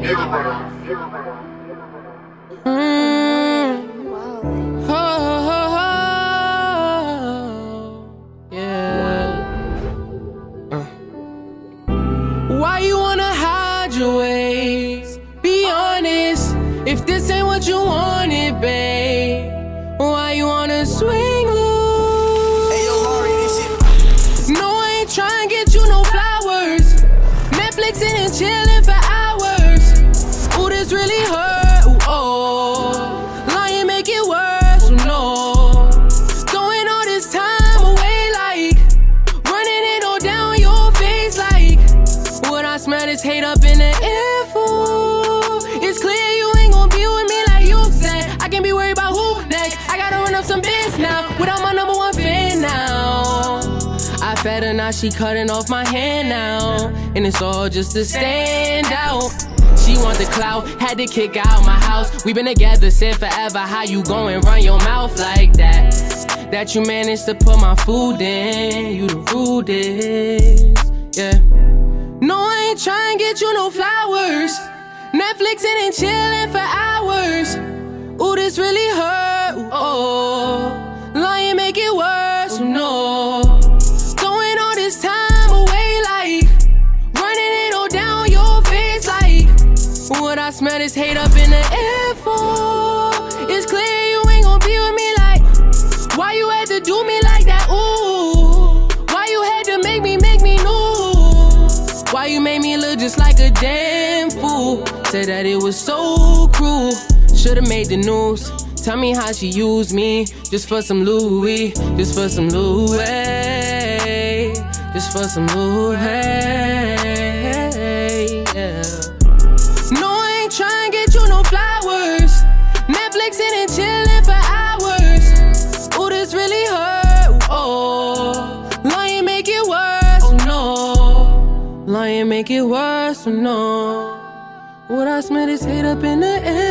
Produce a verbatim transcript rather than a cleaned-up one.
Mm. Oh, oh, oh, yeah. Uh. Why you wanna hide your ways? Be honest, if this ain't what you wanted, babe. Why you wanna swing loose? Hey, yo, Laurie, this shit. No, I ain't tryna get you no flowers. Netflixing and chilling for hours. Ooh, this really hurt. Ooh, oh, lying make it worse. Ooh, no, throwing all this time away, like running it all down your face, like what I smell is hate up in the air. Fool, it's clear you ain't gon' be with me like you said. I can't be worried about who next. I gotta run up some bits now without my number one fan now. I fed her, now she cutting off my hand now, and it's all just to stand out. She want the clout, had to kick out my house. We been together, said forever. How you going run your mouth like that? That you managed to put my food in, you the rudest, yeah. No, I ain't tryna get you no flowers. Netflixing and chilling for hours. Ooh, this really hurt. Ooh, oh, lying make it worse. Ooh, no, throwing all this time away, like running it all down your face, like what I smell is hate up in the air for. It's clear you ain't gon' be with me, like why you had to do me like that? Ooh, why you had to make me make me new? Why you made me look just like a damn fool? Said that it was so cruel. Should've made the news. Tell me how she used me, just for some Louis, just for some Louis, just for some Louis, yeah. No, I ain't tryna get you no flowers. Netflixing and chilling for hours. Ooh, this really hurt. Ooh, oh, lying make it worse. Oh no, lying make it worse. Oh no, what I smell is hate up in the air.